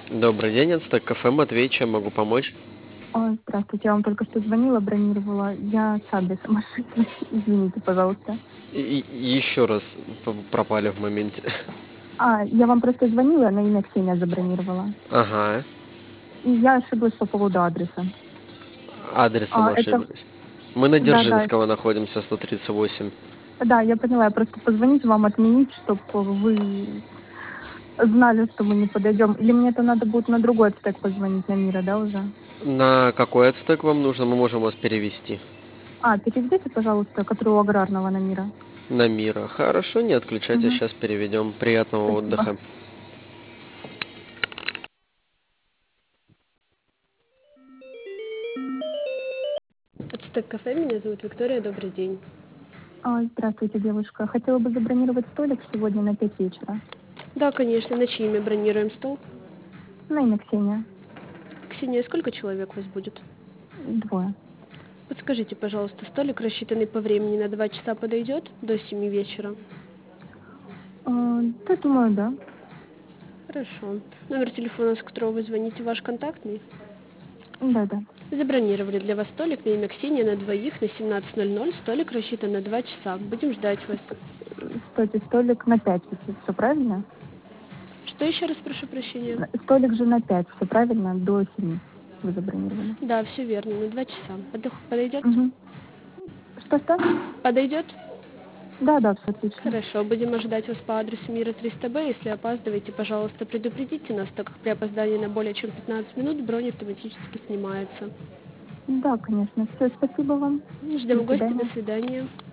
Добрый день, это Стек Кафе Матвей, чем могу помочь? Здравствуйте, я вам только что звонила, бронировала. Я с адресом ошиблась. Извините, пожалуйста. Еще раз пропали в моменте. Я вам просто звонила, на имя Ксения забронировала. Ага, И я ошиблась по поводу адреса. адресом Это, ошиблись. Мы на да, Дзержинского находимся, 138. да, я поняла, я просто позвонить вам отменить, чтобы вы знали, что мы не подойдем. Или мне это надо будет на другой стек позвонить, на Мира, да, уже? На какой ацтек вам нужно? Мы можем вас перевести. Переведите, пожалуйста, который у Аграрного на Мира. На Мира. Хорошо, не отключайте, Угу, сейчас переведем. Приятного спасибо. отдыха. Ацтек кафе, меня зовут Виктория, добрый день. Здравствуйте, девушка. Хотела бы забронировать столик сегодня на 5 вечера. Да, конечно, на чьи имя бронируем стол? На имя Ксения. Ксения, сколько человек у вас будет? Двое. Подскажите, пожалуйста, столик, рассчитанный по времени на 2 часа, подойдет до 7 вечера? Да, думаю, да. Хорошо. Номер телефона, с которого вы звоните, ваш контактный? Да, да. Забронировали для вас столик на имя Ксения на двоих на 17:00. Столик рассчитан на 2 часа. Будем ждать вас. Стойте, столик на 5, все правильно? Что еще раз, прошу прощения? Столик же на 5, все правильно? До 7 вы забронировали. Да, все верно, на 2 часа. Подойдет? Угу. Что-что? Подойдет? Да, да, все отлично. Хорошо, будем ожидать вас по адресу Мира 300Б. Если опаздываете, пожалуйста, предупредите нас, так как при опоздании на более чем 15 минут бронь автоматически снимается. Да, конечно. Все, спасибо вам. До Ждем гостя, до свидания. свидания.